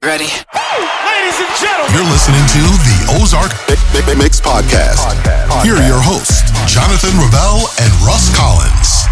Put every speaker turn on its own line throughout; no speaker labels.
Ready?
Ladies and gentlemen,
You're listening to the Ozark Mix Podcast. Here are your hosts, Jonathan Ravel and Russ Collins.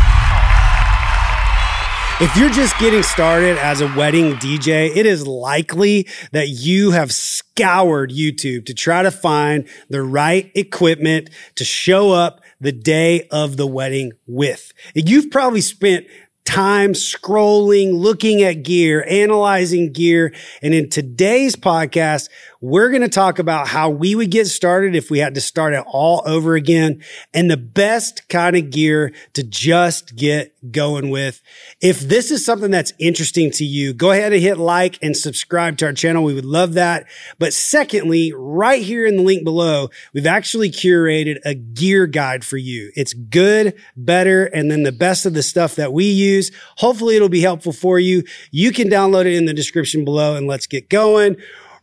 If you're just getting started as a wedding DJ, it is likely that you have scoured YouTube to try to find the right equipment to show up the day of the wedding with. You've probably spent time scrolling, looking at gear, analyzing gear. And in today's podcast, we're going to talk about how we would get started if we had to start it all over again and the best kind of gear to just get going with. If this is something that's interesting to you, go ahead and hit like and subscribe to our channel. We would love that. But secondly, right here in the link below, we've actually curated a gear guide for you. It's good, better, and then the best of the stuff that we use. Hopefully it'll be helpful for you. You can download it in the description below and let's get going.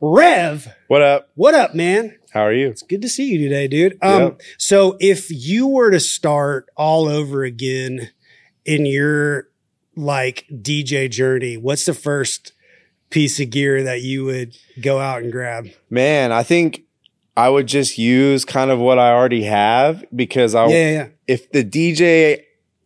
Rev.
What up?
What up, man?
How are you?
It's good to see you today, dude.
Yep.
So if you were to start all over again in your like DJ journey, what's the first piece of gear that you would go out and grab?
Man, I think I would just use kind of what I already have because if the DJ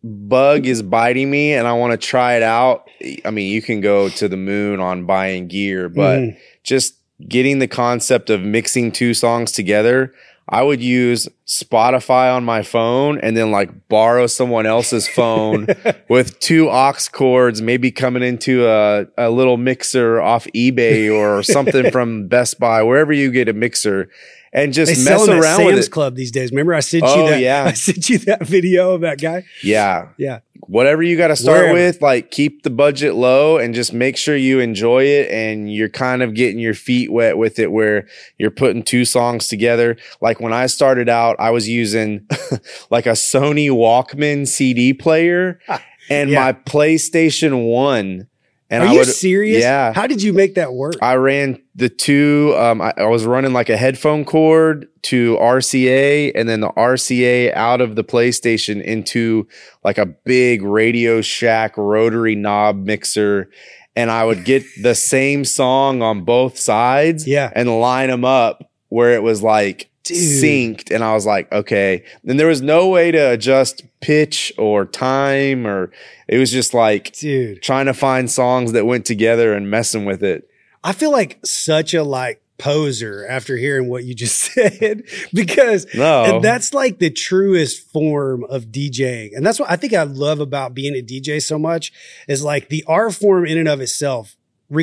bug is biting me and I want to try it out, I mean, you can go to the moon on buying gear, but just getting the concept of mixing two songs together, I would use Spotify on my phone and then like borrow someone else's phone with two aux cords, maybe coming into a little mixer off eBay or something from Best Buy, wherever you get a mixer. And just mess around with it.
Sam's Club these days. Remember, I sent you that.
Yeah.
I sent you that video of that guy.
Yeah.
Yeah.
Whatever you got to start with, like keep the budget low and just make sure you enjoy it and you're kind of getting your feet wet with it where you're putting two songs together. Like when I started out, I was using like a Sony Walkman CD player and my PlayStation 1. And
Are you serious?
Yeah.
How did you make that work?
I ran the two. I was running like a headphone cord to RCA and then the RCA out of the PlayStation into like a big Radio Shack rotary knob mixer. And I would get the same song on both sides and line them up where it was like synced. And I was like, okay. Then there was no way to adjust pitch or time, or it was just like trying to find songs that went together and messing with it. I
feel like such a like poser after hearing what you just said, because that's like the truest form of DJing. And that's what I think I love about being a DJ so much is like the art form in and of itself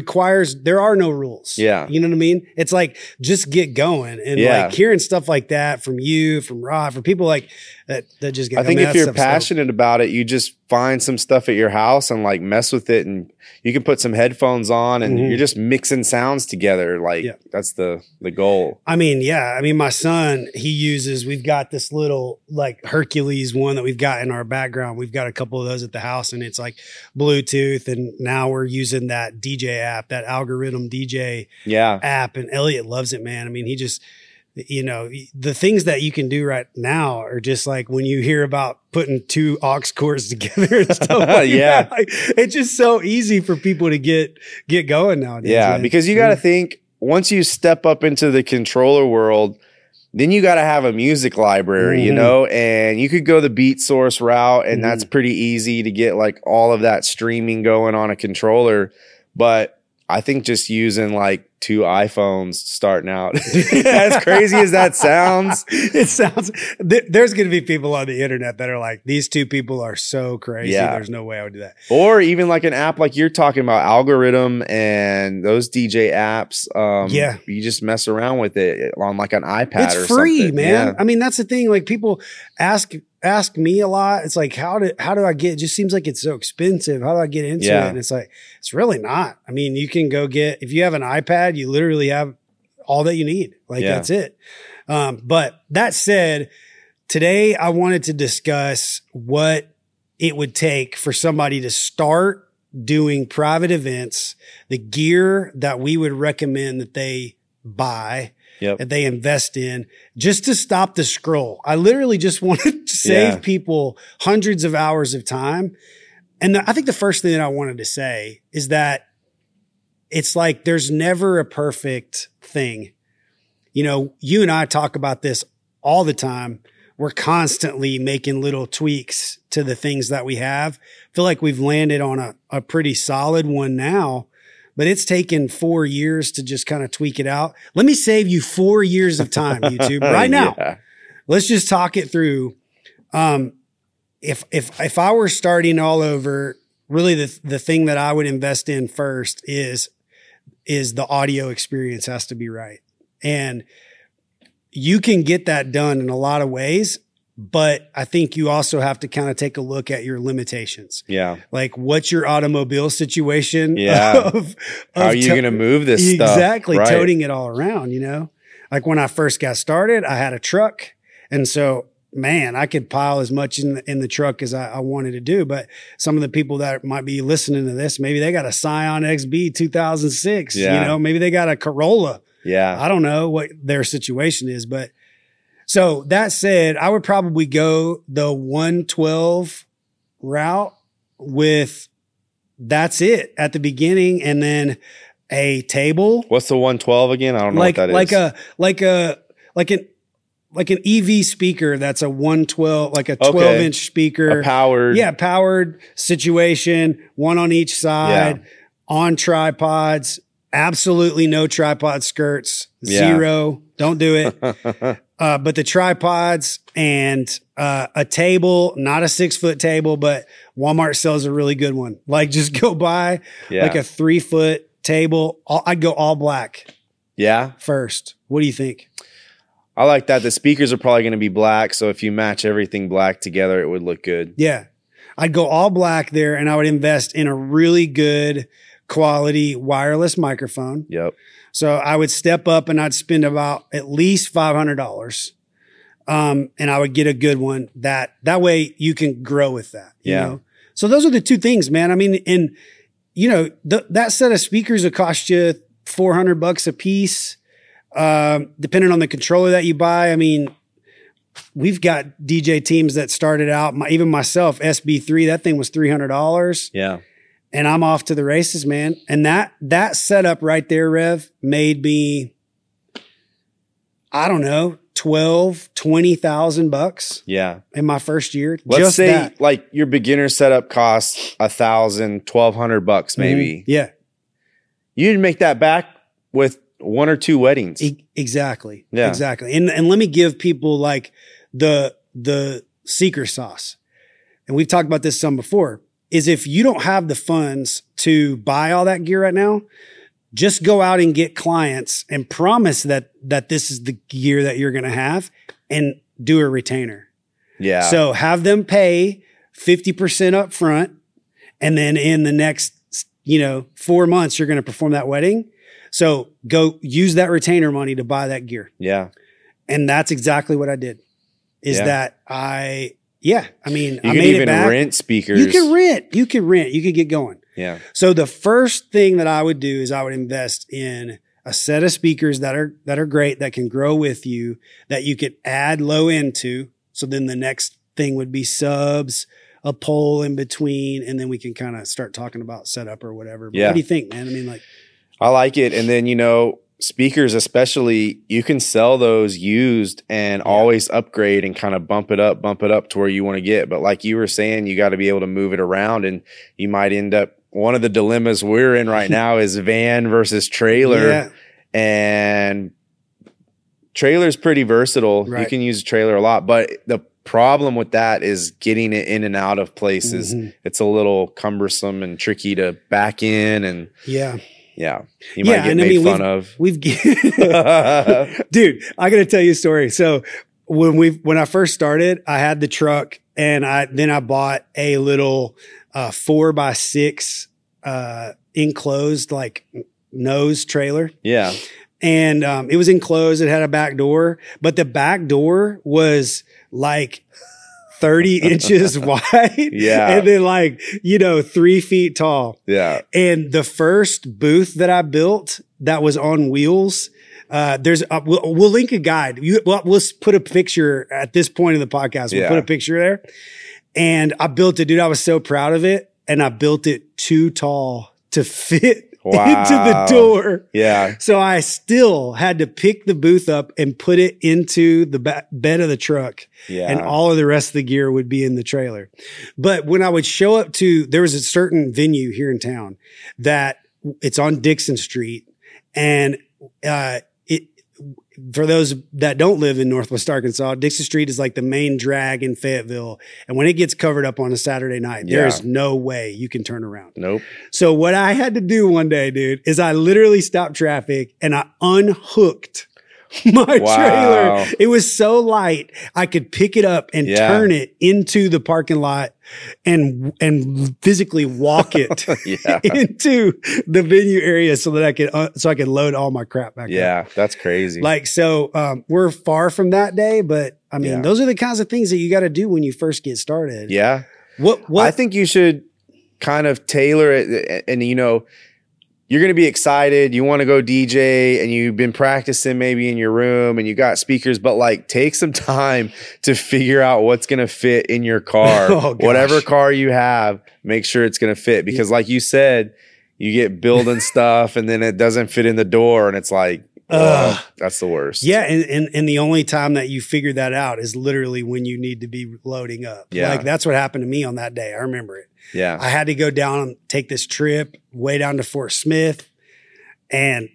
there are no rules.
Yeah.
You know what I mean? It's like, just get going. And like hearing stuff like that from you, from Rod, from people like that just get
I think if you're passionate about it, you just find some stuff at your house and like mess with it. And you can put some headphones on and you're just mixing sounds together. Like that's the goal.
I mean, my son, we've got this little like Hercules one that we've got in our background. We've got a couple of those at the house and it's like Bluetooth. And now we're using that DJ app, that algorithm DJ app. And Elliot loves it, man. I mean, he just, you know, the things that you can do right now are just like when you hear about putting two aux cords together and stuff like that. Like, it's just so easy for people to get going nowadays.
Yeah,
man.
because you got to think, once you step up into the controller world, then you got to have a music library, you know, and you could go the Beat Source route, and that's pretty easy to get like all of that streaming going on a controller. But I think just using like two iPhones starting out, as crazy as that sounds,
there's going to be people on the internet that are like, these two people are so crazy. There's no way I would do that.
Or even like an app like you're talking about, Algorithm and those DJ apps. You just mess around with it on like an iPad.
It's
or
free,
something.
man.
Yeah.
I mean, that's the thing. Like people ask me a lot. It's like, how do I get, it just seems like it's so expensive. How do I get into it? And it's like, it's really not. I mean, you can go if you have an iPad, you literally have all that you need. Like that's it. But that said, today I wanted to discuss what it would take for somebody to start doing private events, the gear that we would recommend that they buy, that they invest in, just to stop the scroll. I literally just wanted to save people hundreds of hours of time. And I think the first thing that I wanted to say is that it's like there's never a perfect thing. You know, you and I talk about this all the time. We're constantly making little tweaks to the things that we have. I feel like we've landed on a pretty solid one now, but it's taken 4 years to just kind of tweak it out. Let me save you 4 years of time, YouTube, right now.
Yeah.
Let's just talk it through. If I were starting all over, really the thing that I would invest in first is the audio experience has to be right. And you can get that done in a lot of ways, but I think you also have to kind of take a look at your limitations.
Yeah.
Like, what's your automobile situation?
Yeah. How are you going to move this stuff?
Exactly.
Right.
Toting it all around, you know? Like when I first got started, I had a truck. And so, man, I could pile as much in the truck as I wanted to do. But some of the people that might be listening to this, maybe they got a Scion XB 2006, you know, maybe they got a Corolla.
Yeah.
I don't know what their situation is, but so that said, I would probably go the 112 route with that's it at the beginning. And then a table.
What's the 112 again? I don't know what that is.
Like an EV speaker that's a 112, like a 12-inch speaker.
A powered.
Yeah, powered situation, one on each side, on tripods, absolutely no tripod skirts, zero. Don't do it. But the tripods and a table, not a 6-foot table, but Walmart sells a really good one. Like just go buy like a 3-foot table. I'd go all black.
Yeah.
First. What do you think?
I like that. The speakers are probably going to be black. So if you match everything black together, it would look good.
Yeah. I'd go all black there and I would invest in a really good quality wireless microphone.
Yep.
So I would step up and I'd spend about at least $500. And I would get a good one that way you can grow with that. You know? So those are the two things, man. I mean, and you know, that set of speakers will cost you $400 a piece. Depending on the controller that you buy. I mean, we've got DJ teams that started out, even myself, SB3, that thing was $300.
Yeah.
And I'm off to the races, man. And that setup right there, Rev, made me, I don't know, $20,000
Yeah.
in my first year.
Let's
just
say
that.
like your beginner setup costs $1,000, $1,200 maybe.
Yeah.
You didn't make that back with 1 or 2 weddings.
Exactly.
Yeah.
Exactly. And let me give people like the secret sauce. And we've talked about this some before, is if you don't have the funds to buy all that gear right now, just go out and get clients and promise that this is the gear that you're going to have and do a retainer.
Yeah.
So have them pay 50% up front. And then in the next, 4 months, you're going to perform that wedding. So go use that retainer money to buy that gear.
Yeah.
And that's exactly what I did. I made
even
it back.
rent speakers.
You can rent. You could get going.
Yeah.
So the first thing that I would do is I would invest in a set of speakers that are great, that can grow with you, that you could add low end to. So then the next thing would be subs, a pole in between, and then we can kind of start talking about setup or whatever. But what do you think, man? I mean, like,
I like it. And then, speakers especially, you can sell those used and always upgrade and kind of bump it up to where you want to get. But like you were saying, you got to be able to move it around, and you might end up, one of the dilemmas we're in right now is van versus trailer.
Yeah.
And trailer's pretty versatile.
Right.
You can use a trailer a lot, but the problem with that is getting it in and out of places.
Mm-hmm.
It's a little cumbersome and tricky to back in, and you might get made fun of.
Dude, I got to tell you a story. So when I first started, I had the truck, and I bought a little 4x6 enclosed like nose trailer.
Yeah.
And it was enclosed. It had a back door, but the back door was like 30 inches wide.
Yeah.
And then 3 feet tall.
Yeah.
And the first booth that I built that was on wheels, we'll link a guide. We'll put a picture at this point in the podcast. We'll put a picture there. And I built it, dude. I was so proud of it. And I built it too tall to fit into the door.
Yeah.
So I still had to pick the booth up and put it into the bed of the truck.
Yeah.
And all of the rest of the gear would be in the trailer. But when I would show up there was a certain venue here in town that it's on Dixon Street. And, for those that don't live in Northwest Arkansas, Dixon Street is like the main drag in Fayetteville. And when it gets covered up on a Saturday night, there's no way you can turn around.
Nope.
So what I had to do one day, dude, is I literally stopped traffic and I unhooked my trailer. It was so light, I could pick it up and turn it into the parking lot and physically walk it into the venue area so that I could load all my crap back up.
Yeah, that's crazy.
Like, so we're far from that day, but I mean, those are the kinds of things that you got to do when you first get started.
Yeah.
What
I think you should kind of tailor it, and you're going to be excited. You want to go DJ and you've been practicing maybe in your room and you got speakers, but like take some time to figure out what's going to fit in your car. Whatever car you have, make sure it's going to fit, because like you said, you get building stuff and then it doesn't fit in the door and it's like, that's the worst.
Yeah. And the only time that you figure that out is literally when you need to be loading up.
Yeah.
Like that's what happened to me on that day. I remember it.
Yeah.
I had to go down and take this trip way down to Fort Smith, and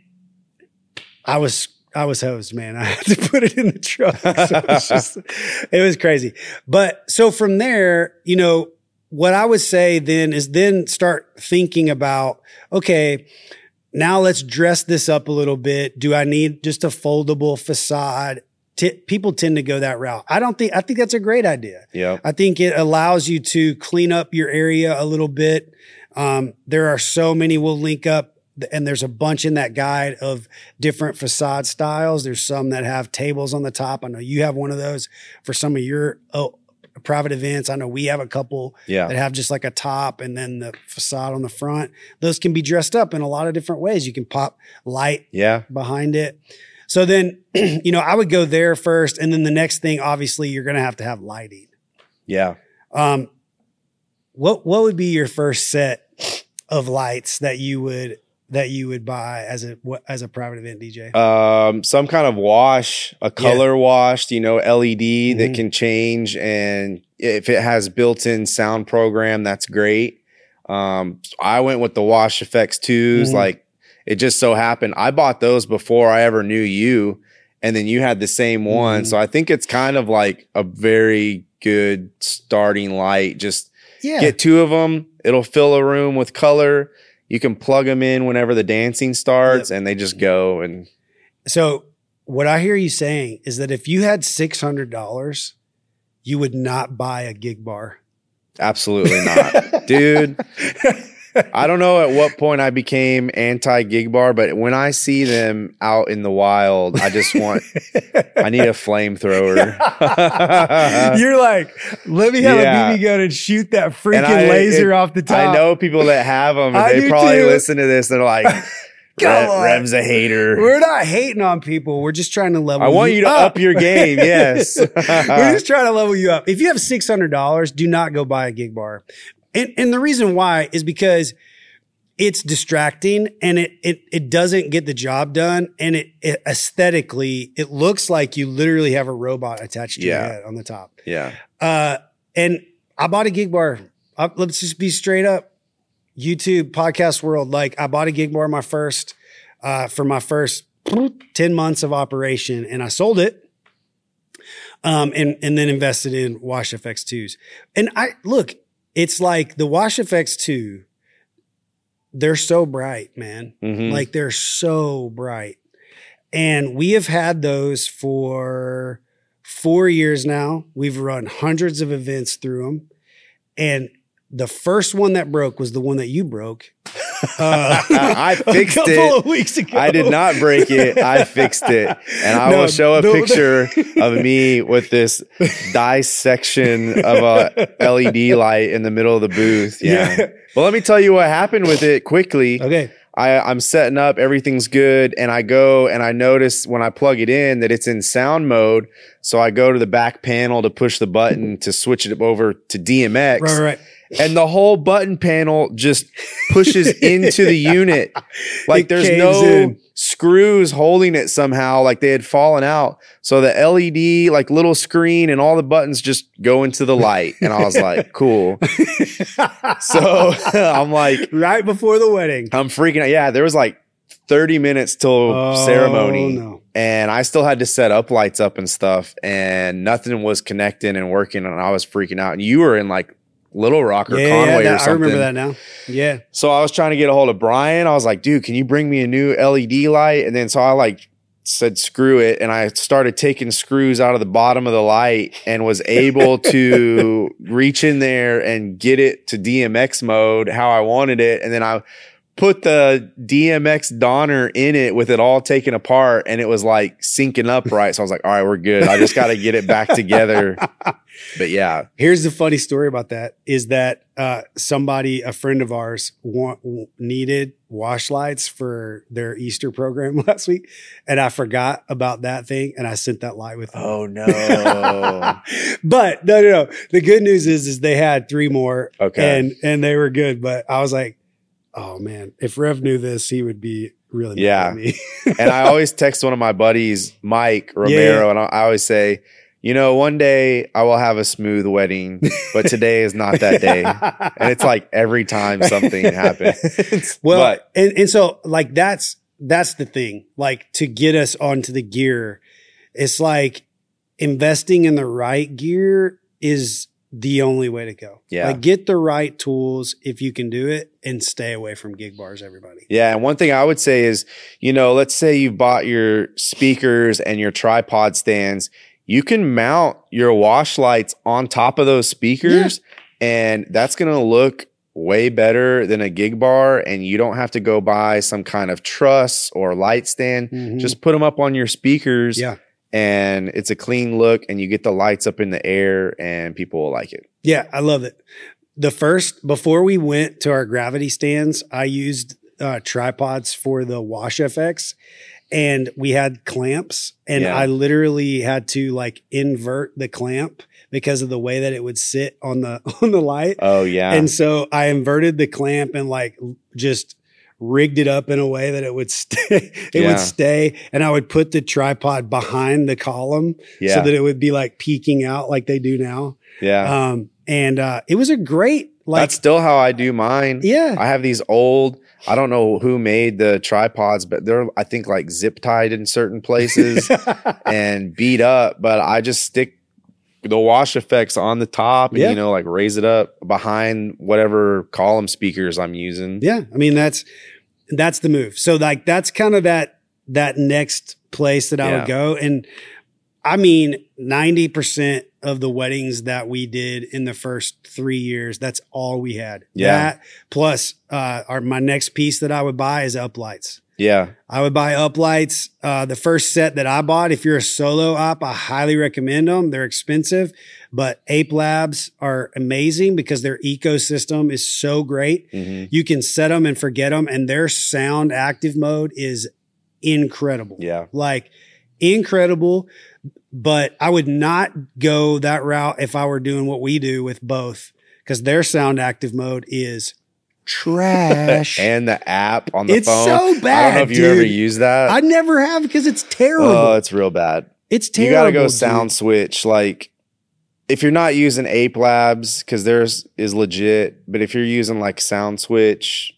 I was hosed, man. I had to put it in the truck. So it was crazy. But so from there, what I would say then is start thinking about, okay, now let's dress this up a little bit. Do I need just a foldable facade? People tend to go that route. I think that's a great idea.
Yeah.
I think it allows you to clean up your area a little bit. There are so many, we'll link up, and there's a bunch in that guide of different facade styles. There's some that have tables on the top. I know you have one of those for some of your private events. I know we have a couple that have just like a top and then the facade on the front. Those can be dressed up in a lot of different ways. You can pop light behind it. So then, I would go there first. And then the next thing, obviously, you're going to have lighting.
Yeah.
What would be your first set of lights that you would buy as a private event DJ?
Some kind of wash, a color washed, LED that can change. And if it has built-in sound program, that's great. I went with the Wash FX 2s. Like, it just so happened I bought those before I ever knew you, and then you had the same one. So I think it's kind of like a very good starting light. Just get two of them. It'll fill a room with color. You can plug them in whenever the dancing starts, and they just go. And
so what I hear you saying is that if you had $600, you would not buy a gig bar.
Absolutely not, dude. I don't know at what point I became anti-gig bar, but when I see them out in the wild, I just I need a flamethrower.
You're like, let me have a BB gun and shoot that freaking laser off the top.
I know people that have them, and they probably listen to this and they're like, Rev's a hater.
We're not hating on people. We're just trying to level you up.
I want you to up your game, yes.
We're just trying to level you up. If you have $600, do not go buy a gig bar. And the reason why is because it's distracting and it doesn't get the job done. And it aesthetically, it looks like you literally have a robot attached to your head on the top.
Yeah.
And I bought a gig bar. Let's just be straight up. YouTube podcast world. Like, I bought a gig bar for my first 10 months of operation, and I sold it. And then invested in Wash FX 2s. And it's like the Wash FX 2, they're so bright, man. Like, they're so bright. And we have had those for 4 years now. We've run hundreds of events through them. And the first one that broke was the one that you broke.
I fixed it.
A couple of weeks ago.
I did not break it. I fixed it. And I will show a picture of me with this dissection of a LED light in the middle of the booth. Yeah. Well, let me tell you what happened with it quickly.
Okay.
I'm setting up, everything's good, and I go and I notice when I plug it in that it's in sound mode. So I go to the back panel to push the button to switch it over to DMX.
Right.
and the whole button panel just pushes into the unit. Like there's no screws holding it somehow, like they had fallen out. So the LED like little screen and all the buttons just go into the light. And I was like, cool. So I'm like,
right before the wedding,
I'm freaking out. Yeah, there was like 30 minutes till ceremony. No. And I still had to set up lights up and stuff, and nothing was connecting and working, and I was freaking out. And you were in like Little Rock or Conway or something.
I remember that now. Yeah.
So I was trying to get a hold of Brian. I was like, dude, can you bring me a new LED light? And then so I like said, screw it. And I started taking screws out of the bottom of the light and was able to reach in there and get it to DMX mode how I wanted it. And then I put the DMX Donner in it with it all taken apart, and it was like syncing up right. So I was like, all right, we're good. I just got to get it back together. But yeah.
Here's the funny story about that is that a friend of ours needed wash lights for their Easter program last week. And I forgot about that thing. And I sent that light with them.
Oh no.
But no. The good news is they had 3 more.
Okay.
And they were good. But I was like, oh man, if Rev knew this, he would be really mad at me.
And I always text one of my buddies, Mike Romero, and I always say, you know, one day I will have a smooth wedding, but today is not that day. And it's like every time something happens.
Well, and so like that's the thing. Like to get us onto the gear, it's like investing in the right gear is the only way to go.
Yeah.
Like get the right tools if you can do it, and stay away from gig bars, everybody.
Yeah. And one thing I would say is, you know, let's say you've bought your speakers and your tripod stands. You can mount your wash lights on top of those speakers, and that's going to look way better than a gig bar. And you don't have to go buy some kind of truss or light stand. Mm-hmm. Just put them up on your speakers.
Yeah.
And it's a clean look, and you get the lights up in the air, and people will like it.
Yeah, I love it. Before we went to our gravity stands, I used tripods for the Wash FX, and we had clamps, and I literally had to like invert the clamp because of the way that it would sit on the light.
Oh yeah.
And so I inverted the clamp and like just rigged it up in a way that it would stay. Would stay, and I would put the tripod behind the column so that it would be like peeking out like they do now.
Yeah.
And it was a great
that's still how I do mine.
Yeah.
I have these old, I don't know who made the tripods, but they're I think like zip tied in certain places and beat up, but I just stick the Wash FX on the top and, you know, like raise it up behind whatever column speakers I'm using.
Yeah. I mean, that's the move. So like, that's kind of that next place that I would go. And I mean, 90% of the weddings that we did in the first 3 years, that's all we had.
Yeah.
That plus, my next piece that I would buy is uplights.
Yeah.
I would buy uplights. The first set that I bought, if you're a solo op, I highly recommend them. They're expensive, but Ape Labs are amazing because their ecosystem is so great. Mm-hmm. You can set them and forget them, and their sound active mode is incredible.
Yeah.
Like incredible. But I would not go that route if I were doing what we do with both, because their sound active mode is trash.
And the app on the phone.
It's so bad.
I don't know if you ever use that.
I never have, because it's terrible.
Oh, it's real bad.
It's terrible.
You got to go sound switch. Like if you're not using Ape Labs, because theirs is legit, but if you're using like Sound Switch,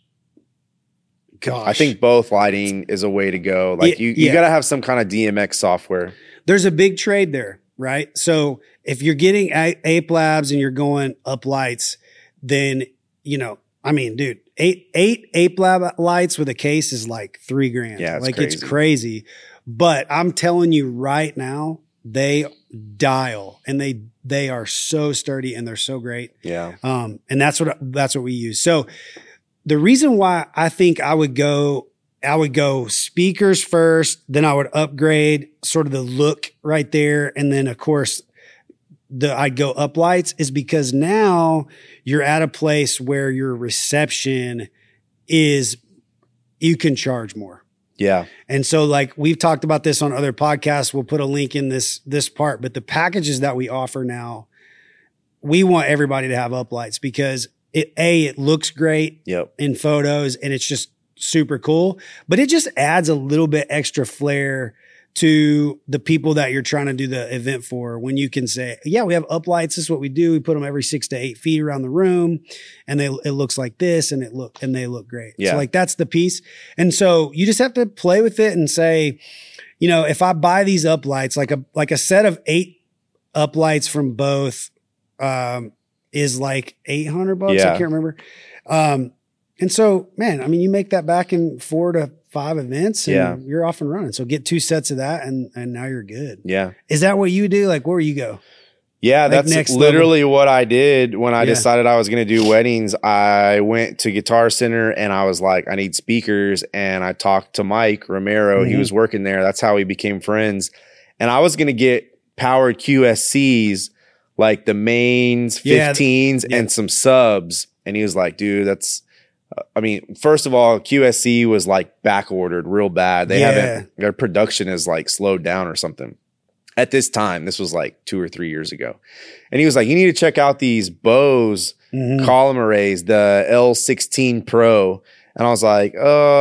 gosh,
I think both lighting is a way to go. Like you got to have some kind of DMX software.
There's a big trade there, right? So if you're getting Ape Labs and you're going up lights, then, you know, I mean, dude, eight Ape Lab lights with a case is like $3,000.
Yeah,
it's crazy. But I'm telling you right now, they dial, and they are so sturdy, and they're so great.
Yeah.
And that's what we use. So the reason why I think I would go speakers first, then I would upgrade sort of the look right there. And then of course I'd go up lights is because now you're at a place where your reception is, you can charge more.
Yeah.
And so like we've talked about this on other podcasts, we'll put a link in this part, but the packages that we offer now, we want everybody to have uplights, because it looks great
Yep.
in photos and it's just super cool, but it just adds a little bit extra flair to the people that you're trying to do the event for. When you can say, yeah, we have uplights. This is what we do. We put them every 6 to 8 feet around the room and it looks like this and they look great.
Yeah.
So like that's the piece. And so you just have to play with it and say, you know, if I buy these uplights, like a set of 8 uplights from both, is like $800.
Yeah.
I can't remember. And so, man, I mean, you make that back in 4 to 5 events and you're off and running. So get 2 sets of that and now you're good.
Yeah.
Is that what you do? Like where you go?
Yeah,
Like
that's literally what I did when I decided I was going to do weddings. I went to Guitar Center and I was like, I need speakers. And I talked to Mike Romero. He was working there. That's how we became friends. And I was going to get powered QSCs, like the mains, 15s, and some subs. And he was like, dude, that's, I mean, first of all, QSC was like back ordered real bad. They haven't, their production is like slowed down or something. At this time, this was like 2 or 3 years ago. And he was like, you need to check out these Bose column arrays, the L16 Pro. And I was like,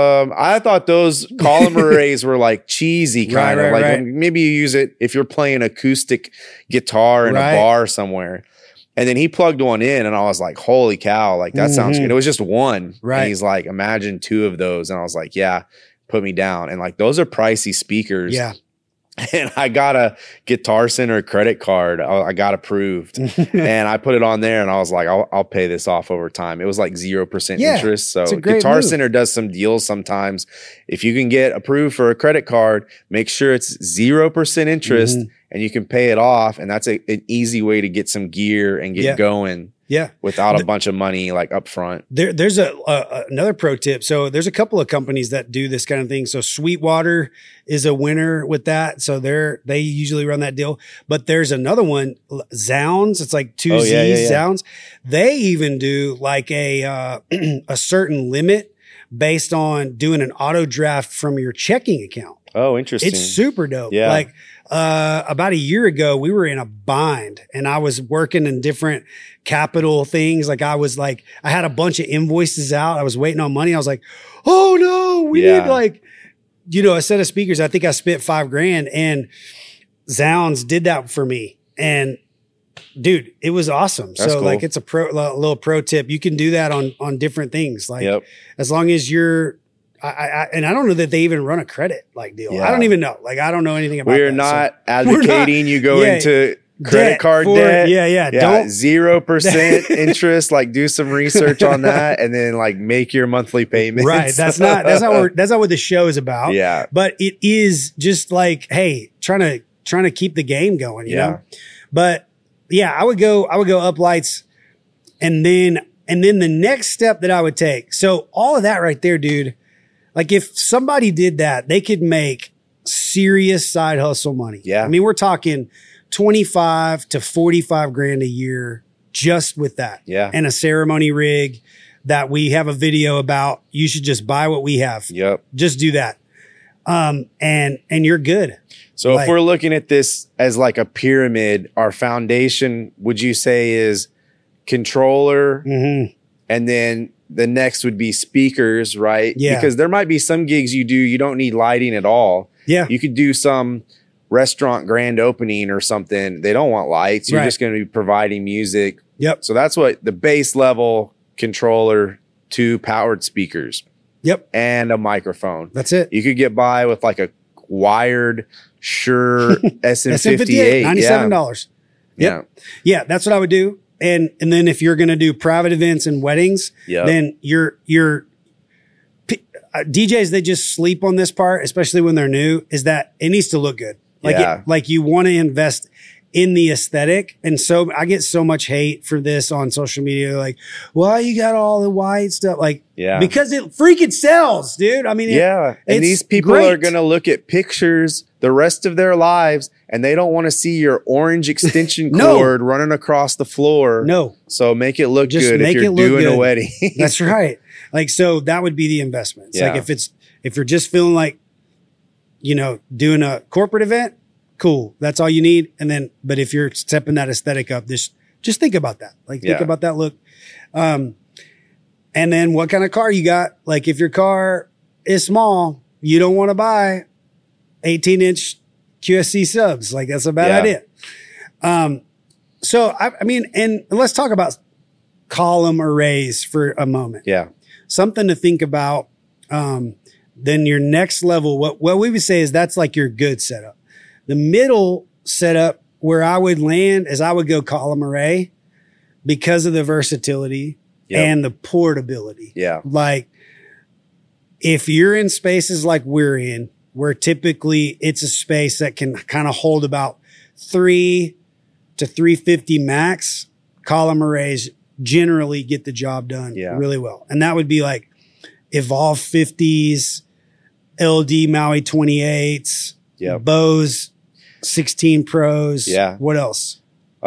I thought those column arrays were like cheesy kind of like maybe you use it if you're playing acoustic guitar in a bar somewhere. And then he plugged one in and I was like, holy cow, like that sounds good. It was just one. Right. And he's like, imagine 2 of those. And I was like, yeah, put me down. And like, those are pricey speakers.
Yeah.
And I got a Guitar Center credit card. I got approved and I put it on there and I was like, I'll pay this off over time. It was like 0% interest. So Guitar Center does some deals sometimes. If you can get approved for a credit card, make sure it's 0% interest and you can pay it off. And that's an easy way to get some gear and get going. Yeah, without a bunch of money like up front.
There's another pro tip. So there's a couple of companies that do this kind of thing. So Sweetwater is a winner with that. So they usually run that deal. But there's another one, Zounds. It's like 2 Z's, Zounds. They even do like a certain limit based on doing an auto draft from your checking account.
Oh, interesting.
It's super dope.
Yeah.
Like about a year ago, we were in a bind and I was working in different capital things. Like I had a bunch of invoices out. I was waiting on money. I was like, oh no, we need like, a set of speakers. I think I spent $5,000 and Zounds did that for me. And dude, it was awesome. That's so cool. Like it's a little pro tip. You can do that on different things. Like as long as you're, and I don't know that they even run a credit like deal. I don't even know. Like I don't know anything about.
We're not advocating you go into credit card debt.
Yeah.
Don't 0% interest. Like do some research on that, and then like make your monthly payments.
Right. That's not what the show is about.
Yeah.
But it is just like, hey, trying to keep the game going. You know. But yeah, I would go up lights, and then the next step that I would take. So all of that right there, dude. Like if somebody did that, they could make serious side hustle money. Yeah. I mean, we're talking 25 to 45 grand a year just with that. Yeah. And a ceremony rig that we have a video about. You should just buy what we have.
Yep.
Just do that. And you're good.
So if we're looking at this as like a pyramid, our foundation, would you say is controller? And then the next would be speakers, right? Yeah. Because there might be some gigs you don't need lighting at all. Yeah. You could do some restaurant grand opening or something. They don't want lights. You're just going to be providing music. Yep. So that's what the base level controller, 2 powered speakers. Yep. And a microphone.
That's it.
You could get by with like a wired Shure SM58.
$97. Yep. Yeah. That's what I would do. And then if you're going to do private events and weddings, then your DJs, they just sleep on this part, especially when they're new, is that it needs to look good. Like you want to invest in the aesthetic. And so I get so much hate for this on social media. Like, why you got all the white stuff? Like, because it freaking sells, dude. I mean,
and these people are going to look at pictures the rest of their lives and they don't want to see your orange extension cord running across the floor. No. So make it look good if you're doing a wedding.
That's right. Like, so that would be the investment. It's like if you're just feeling like, doing a corporate event, cool. That's all you need. And then, but if you're stepping that aesthetic up, just think about that. Like think about that look. And then what kind of car you got? Like if your car is small, you don't want to buy 18-inch QSC subs. Like that's a bad idea. So I mean, and let's talk about column arrays for a moment.
Yeah.
Something to think about. Then your next level, what we would say is that's like your good setup. The middle setup where I would land is I would go column array because of the versatility and the portability.
Yeah.
Like if you're in spaces like we're in, where typically it's a space that can kind of hold about 3 to 350 max, column arrays generally get the job done really well. And that would be like Evolve 50s, LD Maui 28s, Bose 16 Pros.
Yeah.
What else?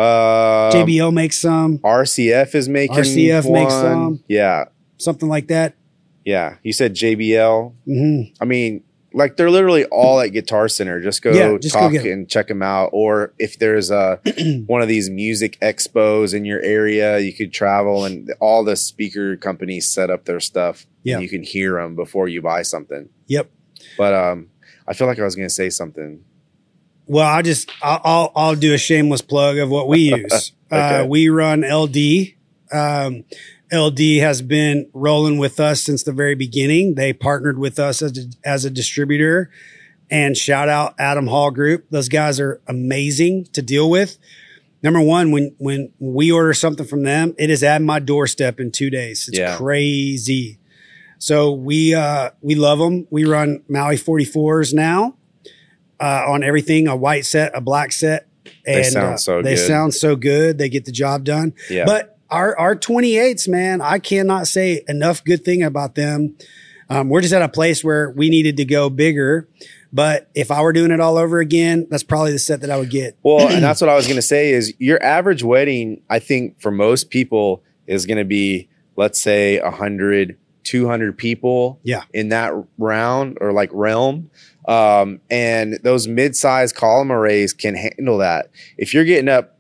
JBL makes some.
RCF is making
RCF
one.
makes some.
Yeah.
Something like that.
Yeah. You said JBL. Mm-hmm. I mean, like they're literally all at Guitar Center. Just go talk and check them out. Or if there's one of these music expos in your area, you could travel and all the speaker companies set up their stuff. Yeah. And you can hear them before you buy something.
Yep.
But I feel like I was going to say something.
Well, I'll do a shameless plug of what we use.
Okay.
We run LD. LD has been rolling with us since the very beginning. They partnered with us as a distributor, and shout out Adam Hall Group. Those guys are amazing to deal with. Number one, when we order something from them, it is at my doorstep in 2 days. It's crazy. So we love them. We run Maui 44s now. On everything, a white set, a black set. And
they sound so good.
They sound so good. They get the job done.
Yeah.
But our 28s, man, I cannot say enough good thing about them. We're just at a place where we needed to go bigger. But if I were doing it all over again, that's probably the set that I would get.
Well, and that's what I was going to say is your average wedding, I think for most people is going to be, let's say 100, 200 people in that round or like realm. And those mid-size column arrays can handle that. If you're getting up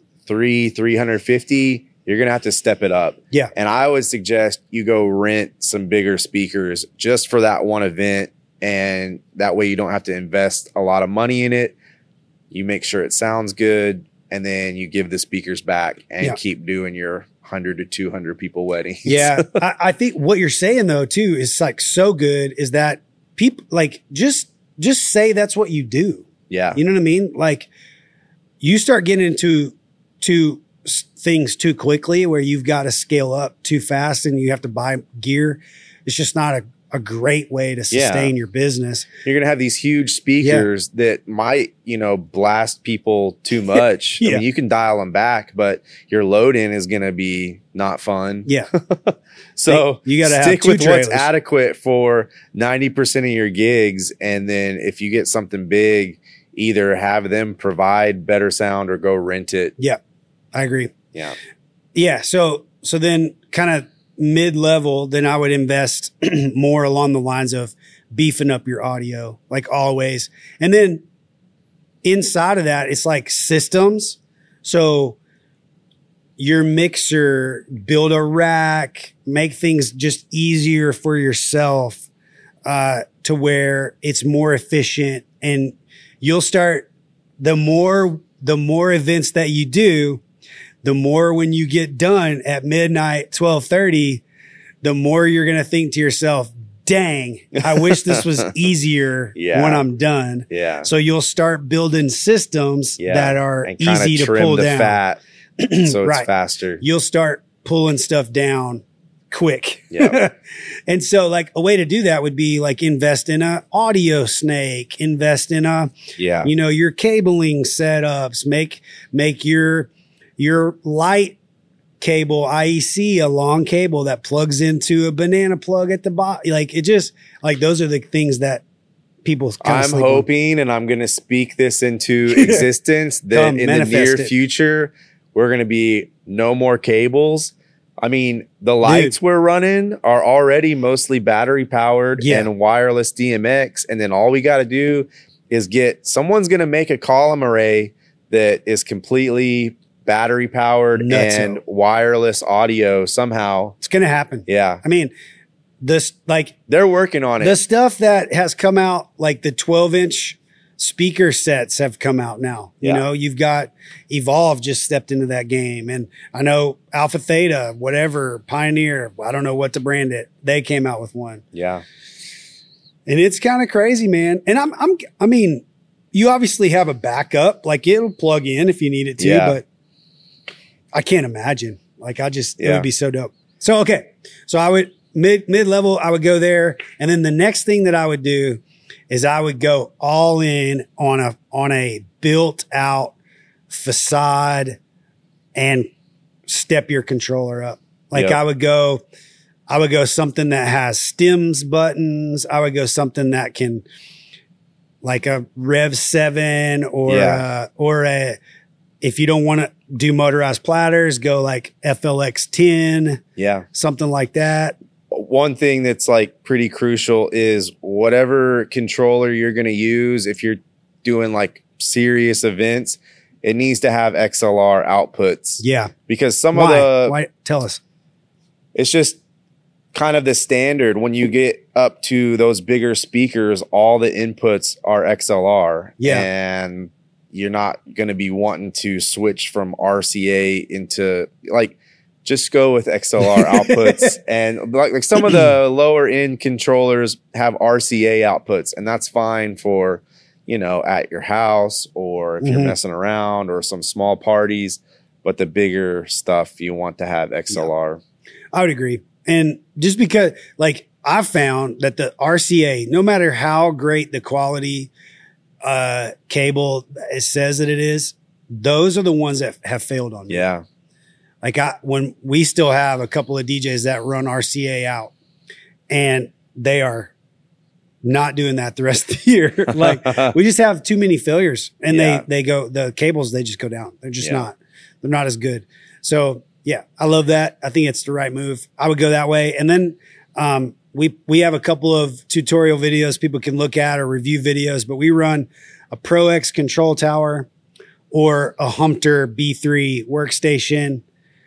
350, you're going to have to step it up.
Yeah.
And I would suggest you go rent some bigger speakers just for that one event. And that way you don't have to invest a lot of money in it. You make sure it sounds good. And then you give the speakers back and keep doing your 100 to 200 people weddings.
Yeah. I think what you're saying though too is like so good is that people like just say that's what you do.
Yeah.
You know what I mean? Like you start getting into things too quickly where you've got to scale up too fast and you have to buy gear. It's just not a great way to sustain your business.
You're going to have these huge speakers that might, blast people too much. I mean, you can dial them back, but your load in is going to be not fun.
Yeah.
So
you got to
stick
have
with
trailers.
what's adequate for 90% of your gigs. And then if you get something big, either have them provide better sound or go rent it.
Yeah, I agree.
Yeah.
Yeah. So then kind of mid-level, then I would invest more along the lines of beefing up your audio, like always. And then inside of that, it's like systems. So your mixer, build a rack, make things just easier for yourself to where it's more efficient. And you'll start, the more events that you do, the more when you get done at midnight, 12:30, the more you're going to think to yourself, dang, I wish this was easier when I'm done.
Yeah.
So you'll start building systems that are
and
easy to pull down.
Fat so it's faster.
You'll start pulling stuff down quick.
Yeah.
And so like a way to do that would be like invest in a audio snake, invest in your cabling setups, make your light cable, IEC, a long cable that plugs into a banana plug at the bottom. Like it just like those are the things that people
I'm hoping, and I'm going to speak this into existence, that in the near future, we're going to be no more cables. I mean, the lights we're running are already mostly battery powered and wireless DMX. And then all we got to do is someone's going to make a column array that is completely battery powered and wireless audio somehow.
It's going to happen.
Yeah.
I mean,
they're working on it.
The stuff that has come out, like the 12-inch speaker sets have come out now. You know, you've got Evolve just stepped into that game. And I know Alpha Theta, whatever, Pioneer, I don't know what to brand it. They came out with one.
Yeah.
And it's kind of crazy, man. And I mean, you obviously have a backup, like it'll plug in if you need it to, but I can't imagine. Like it would be so dope. So, okay. So I would mid-level, I would go there. And then the next thing that I would do is I would go all in on a built out facade and step your controller up. Like I would go something that has stems buttons. I would go something that can, like a Rev 7 or if you don't want to do motorized platters, go like FLX 10.
Yeah.
Something like that.
One thing that's like pretty crucial is whatever controller you're going to use, if you're doing like serious events, it needs to have XLR outputs.
Yeah.
Because
Why? Tell us.
It's just kind of the standard. When you get up to those bigger speakers, all the inputs are XLR.
Yeah.
And you're not going to be wanting to switch from RCA into like, just go with XLR outputs. And like some of the lower end controllers have RCA outputs, and that's fine for, you know, at your house or if you're messing around or some small parties. But the bigger stuff, you want to have XLR.
Yeah. I would agree. And just because, like, I've found that the RCA, no matter how great the quality cable it says that it is, those are the ones that have failed on me.
Yeah.
Like when we still have a couple of DJs that run RCA out, and they are not doing that the rest of the year. Like we just have too many failures, and they go, the cables, they just go down. They're just they're not as good. So yeah, I love that. I think it's the right move. I would go that way. And then, we have a couple of tutorial videos people can look at or review videos, but we run a Pro X control tower or a Humpter B3 workstation,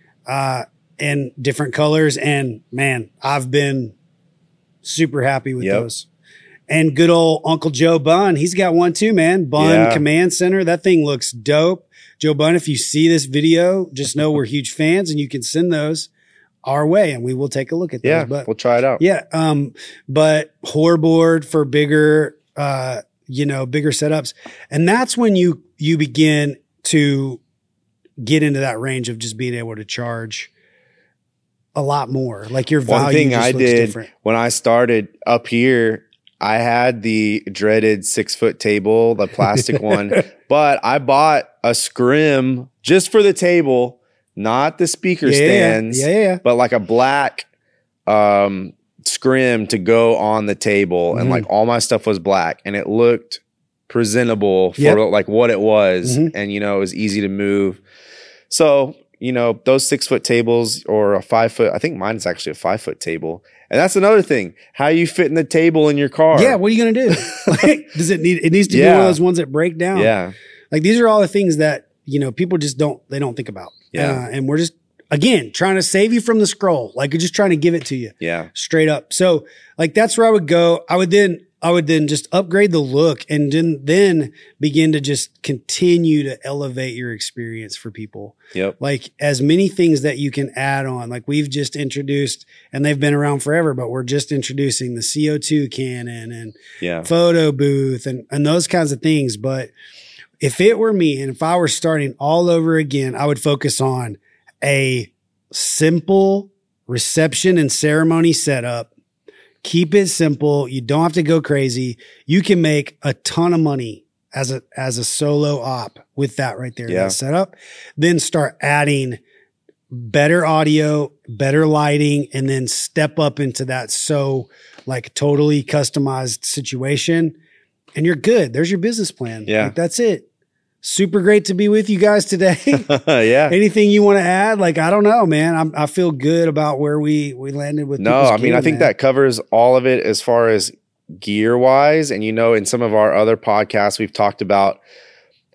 in different colors. And man, I've been super happy with those. And good old Uncle Joe Bunn, he's got one too, man. Bunn Command Center. That thing looks dope. Joe Bunn, if you see this video, just know we're huge fans, and you can send those our way and we will take a look at those.
Yeah,
but
we'll try it out.
Yeah. But Horboard for bigger, bigger setups. And that's when you begin to get into that range of just being able to charge a lot more. Like your value. One thing I did different.
When I started up here, I had the dreaded 6-foot table, the plastic one, but I bought a scrim just for the table, not the speaker stands, but like a black scrim to go on the table. And like all my stuff was black, and it looked presentable for like what it was. And, you know, it was easy to move. So, you know, those 6-foot tables or a 5-foot, I think mine is actually a 5-foot table. And that's another thing. How you fit in the table in your car.
Yeah. What are you going to do? Like, it needs to be one of those ones that break down.
Yeah.
Like these are all the things that, you know, people just don't think about.
Yeah.
And we're just, again, trying to save you from the scroll. Like we're just trying to give it to you.
Yeah.
Straight up. So like, that's where I would go. I would then just upgrade the look and then begin to just continue to elevate your experience for people.
Yep.
Like as many things that you can add on, like we've just introduced, and they've been around forever, but we're just introducing the CO2 cannon and photo booth and those kinds of things. But if it were me and if I were starting all over again, I would focus on a simple reception and ceremony setup. Keep it simple. You don't have to go crazy. You can make a ton of money as a solo op with that right there. That setup. Then start adding better audio, better lighting, and then step up into that like totally customized situation, and you're good. There's your business plan.
Yeah.
Like, that's it. Super great to be with you guys today.
Yeah.
Anything you want to add? Like, I don't know, man. I feel good about where we landed with.
No, I mean, I think that covers all of it as far as gear wise. And, you know, in some of our other podcasts, we've talked about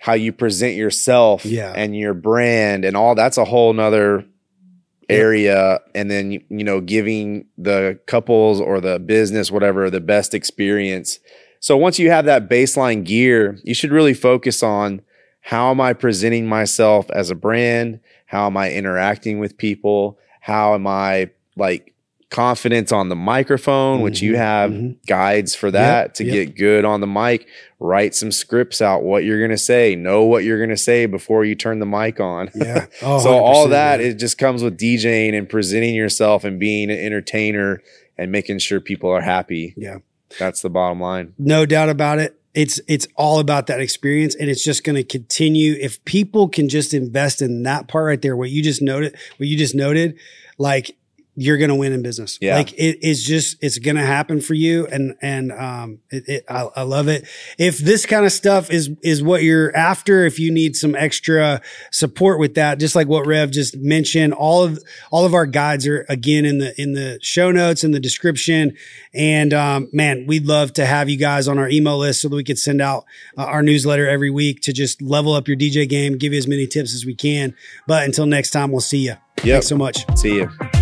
how you present yourself and your brand and all. That's a whole nother area. And then, you know, giving the couples or the business, whatever, the best experience. So once you have that baseline gear, you should really focus on, how am I presenting myself as a brand? How am I interacting with people? How am I like confident on the microphone, which you have guides for that to get good on the mic. Write some scripts out, what you're going to say, know what you're going to say before you turn the mic on.
Yeah.
So all that, it just comes with DJing and presenting yourself and being an entertainer and making sure people are happy.
Yeah.
That's the bottom line.
No doubt about it. It's all about that experience, and it's just going to continue. If people can just invest in that part right there, what you just noted, like, you're going to win in business.
Yeah.
Like it's going to happen for you. And I love it. If this kind of stuff is what you're after, if you need some extra support with that, just like what Rev just mentioned, all of our guides are again in the show notes, in the description. And, man, we'd love to have you guys on our email list so that we could send out our newsletter every week to just level up your DJ game, give you as many tips as we can. But until next time, we'll see you.
Thanks
so much.
See you.